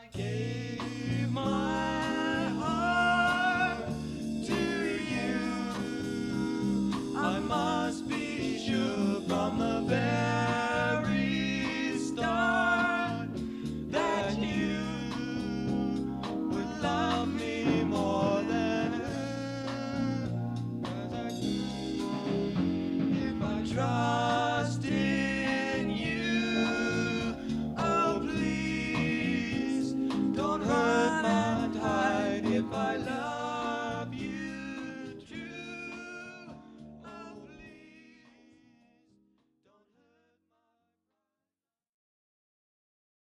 gave my heart to you. I must be sure from the very